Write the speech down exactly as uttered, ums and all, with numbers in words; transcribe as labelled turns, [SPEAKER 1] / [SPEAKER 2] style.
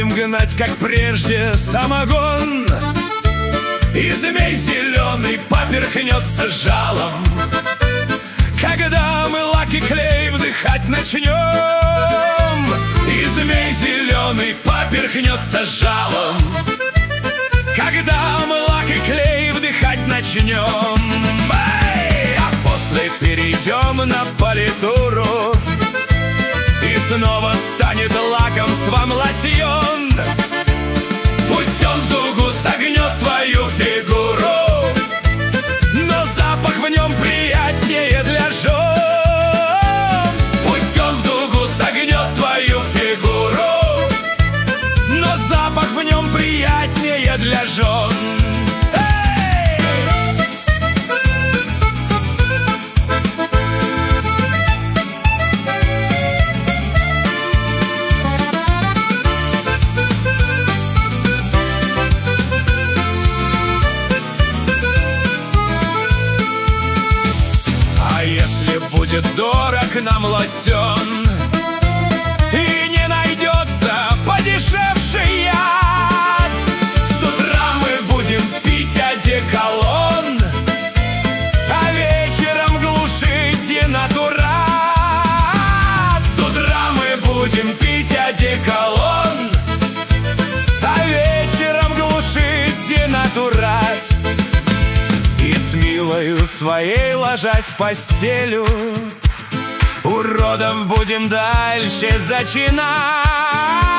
[SPEAKER 1] будем гнать, как прежде, самогон, и змей зеленый поперхнется жалом, когда мы лак и клей вдыхать начнем. И змей зеленый поперхнется жалом, когда мы лак и клей вдыхать начнем. Эй! А после перейдем на политуру, и снова станет лакомством лосьон. Пусть он в дугу согнет твою фигуру, но запах в нем приятнее для жен. Пусть он в дугу согнет твою фигуру, но запах в нем приятнее для жен. Будет дорог нам лосьон, и не найдется подешевший яд, с утра мы будем пить одеколон, а вечером глушить денатурат. С утра мы будем пить одеколон, а вечером глушить денатурат. И с милою своей, ложась в постелю, уродов будем дальше зачинать.